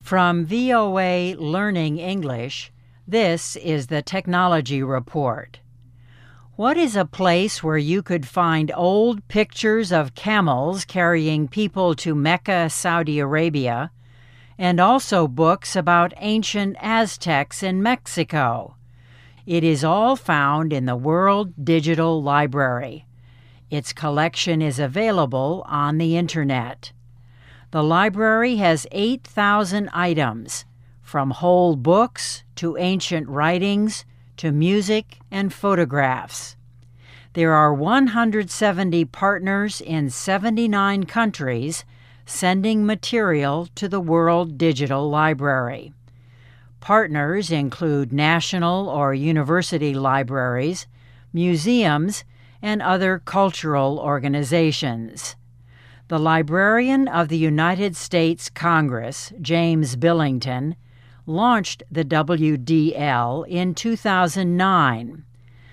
From VOA Learning English, this is the Technology Report. What is a place where you could find old pictures of camels carrying people to Mecca, Saudi Arabia, and also books about ancient Aztecs in Mexico? It is all found in the World Digital Library. Its collection is available on the Internet. The library has 8,000 items, from whole books to ancient writings to music and photographs. There are 170 partners in 79 countries sending material to the World Digital Library. Partners include national or university libraries, museums, and other cultural organizations. The librarian of the United States Congress, James Billington, launched the WDL in 2009.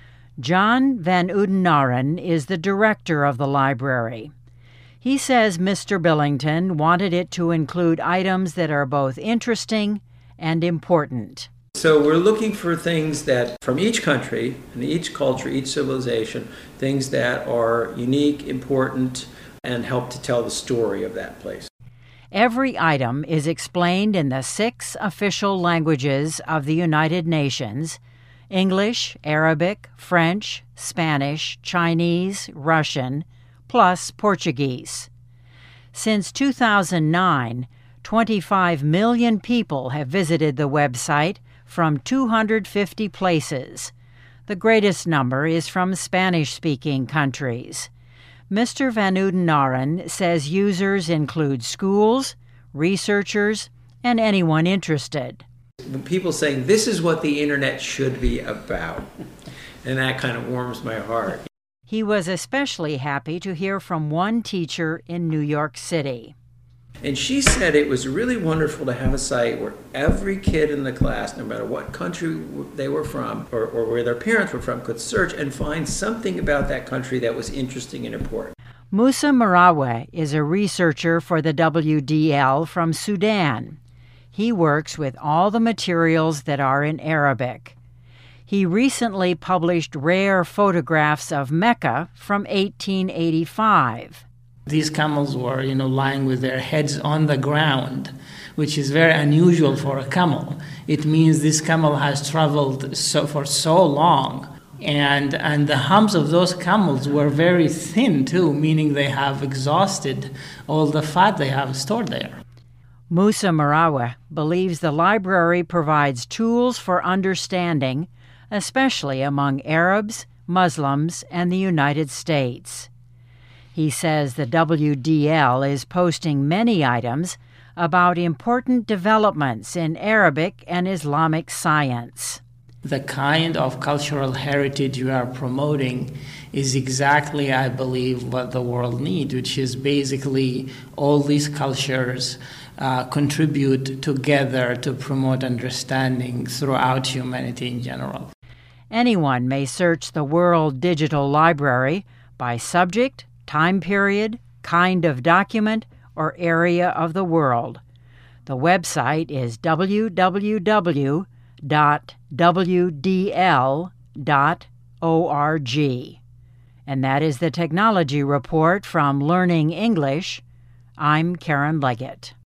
John Van Oudenaren is the director of the library. He says Mr. Billington wanted it to include items that are both interesting and important. So we're looking for things that, from each country, and each culture, each civilization, things that are unique, important, and help to tell the story of that place. Every item is explained in the 6 official languages of the United Nations: English, Arabic, French, Spanish, Chinese, Russian, plus Portuguese. Since 2009, 25 million people have visited the website from 250 places. The greatest number is from Spanish-speaking countries. Mr. Van Oudenaren says users include schools, researchers, and anyone interested. When people say, this is what the internet should be about, and that kind of warms my heart. He was especially happy to hear from one teacher in New York City. And she said it was really wonderful to have a site where every kid in the class, no matter what country they were from or where their parents were from, could search and find something about that country that was interesting and important. Musa Marawe is a researcher for the WDL from Sudan. He works with all the materials that are in Arabic. He recently published rare photographs of Mecca from 1885. These camels were, lying with their heads on the ground, which is very unusual for a camel. It means this camel has traveled for so long. And the humps of those camels were very thin, too, meaning they have exhausted all the fat they have stored there. Musa Marawe believes the library provides tools for understanding, especially among Arabs, Muslims, and the United States. He says the WDL is posting many items about important developments in Arabic and Islamic science. The kind of cultural heritage you are promoting is exactly, I believe, what the world needs, which is basically all these cultures contribute together to promote understanding throughout humanity in general. Anyone may search the World Digital Library by subject, time period, kind of document, or area of the world. The website is www.wdl.org. And that is the Technology Report from Learning English. I'm Karen Leggett.